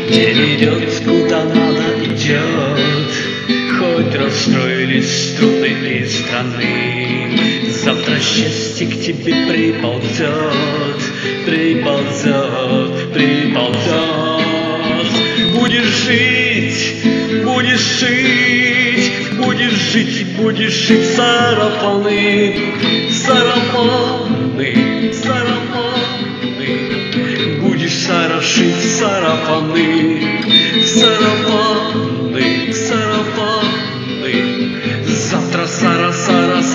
День идет, куда надо идет. Хоть расстроились струны и страны, завтра счастье к тебе приползет, приползет, приползет. Будешь жить, будешь жить, будешь жить, будешь жить. Сарафаны, сарафаны, сарафаны. Будешь шить сарафаны, сарафаны, сарафаны. Завтра сарафаны,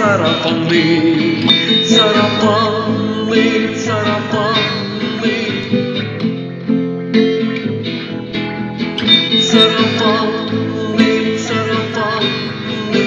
сарафаны, сарафаны. Сарафаны, сарафаны.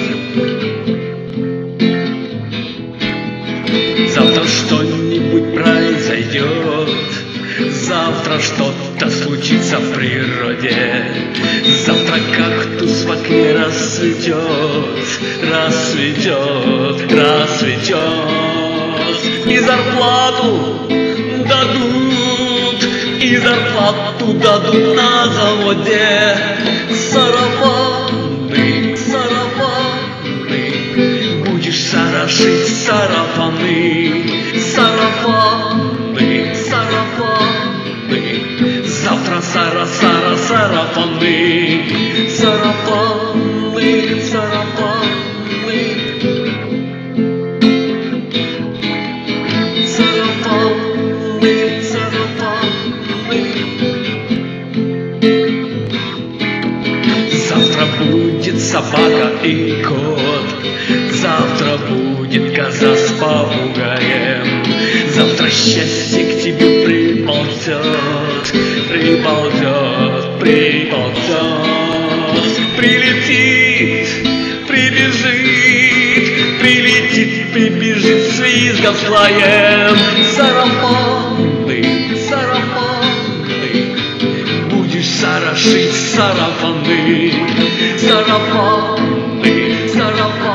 Завтра что-нибудь произойдет, завтра что-то случится в природе. Завтра кактус в окне расцветет, расцветет, расцветет. И зарплату дадут, и зарплату дадут на заводе. Сарафаны, сарафаны. Будешь шить сарафаны, сарафаны, сарафаны. Завтра сарафаны, сарафаны, сарафаны. Сарафаны, сарафаны. Завтра будет собака и кот, завтра будет коза с попугаем. Завтра счастье к тебе приползет, приползет, приползет. Прилетит, прибежит, прилетит, прибежит с визгом своим. Сарафаны, сарафаны. Будешь шить сарафаны, сарафаны, сарафаны.